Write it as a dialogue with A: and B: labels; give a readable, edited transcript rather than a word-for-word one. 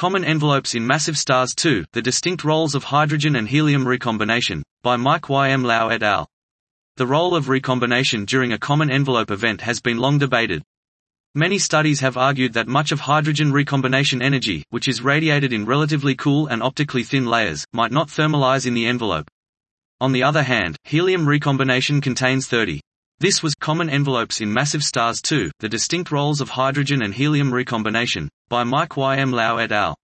A: Common envelopes in massive stars 2, The distinct roles of hydrogen and helium recombination, by Mike Y. M. Lau et al. The role of recombination during a common envelope event has been long debated. Many studies have argued that much of hydrogen recombination energy, which is radiated in relatively cool and optically thin layers, might not thermalize in the envelope. On the other hand, helium recombination contains 30. This was Common envelopes in massive stars 2, The distinct roles of hydrogen and helium recombination, by Mike Y. M. Lau et al.